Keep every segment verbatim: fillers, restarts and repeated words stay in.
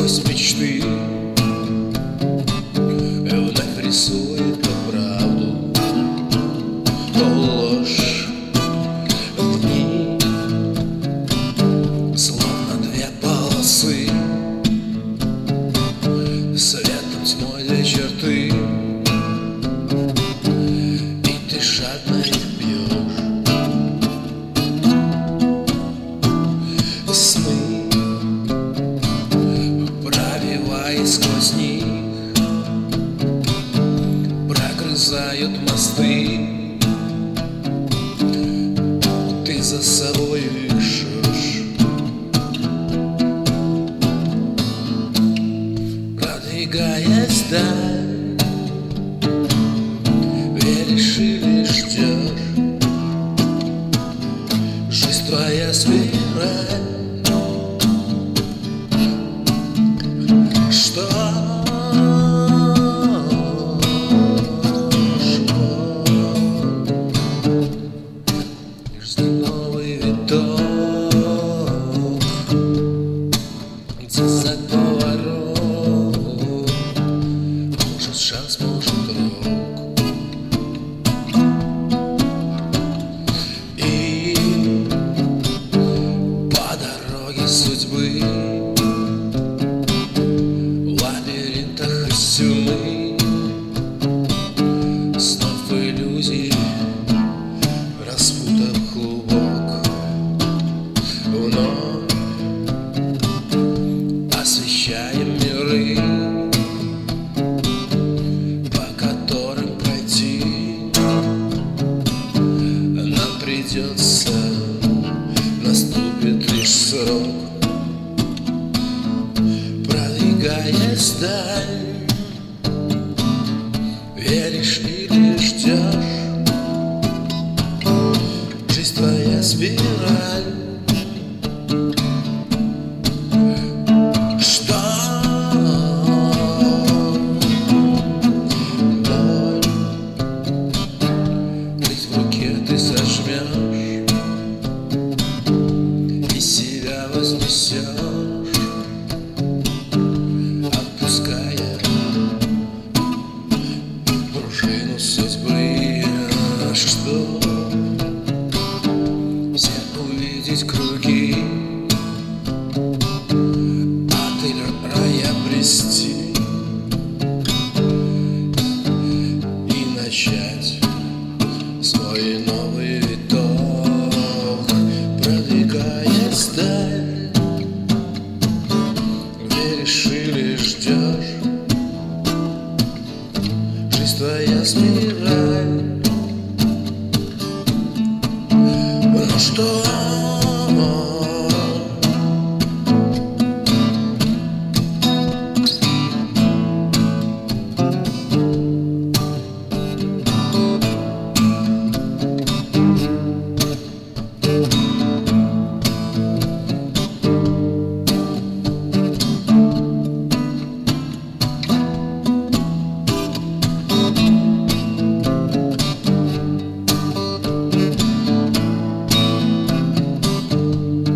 сквозь мечты вновь рисует то правду, то ложь в дни, словно две полосы, светом тьмой две черты, и ты жадно их пьешь. Сны, пробиваясь сквозь них, прогрызают мосты, ты за собой их жжешь. Продвигаясь вдаль, веришь или ждешь, жизнь твоя спираль. Что жди новый виток, где за поворот может шанс, может рок. И по дороге судьбы, тьмы, снов иллюзий, распутав клубок, вновь освещаем миры, по которым пройти нам придется, наступит лишь срок. Продвигаясь вдаль, веришь или ждешь, жизнь твоя спираль. Что боль, ведь в руке ты сожмешь и себя вознесешь, отпуская пружину судьбы. Что все увидеть круги, а ты рая брести и начать свой новый виток. Продвигаясь вдаль, веришь или ждешь, жизнь твоя спираль. Ну что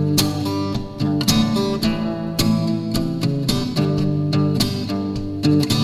thank you.